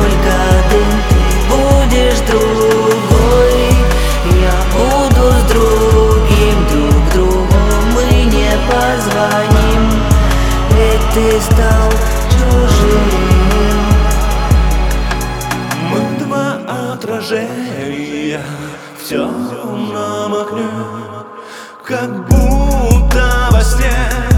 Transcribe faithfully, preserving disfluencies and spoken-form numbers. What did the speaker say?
только дым. Ты будешь другой, я буду с другим. Друг другу мы не позвоним, ведь ты стал чужим. Мы два отражения в темном окне, как будто во сне.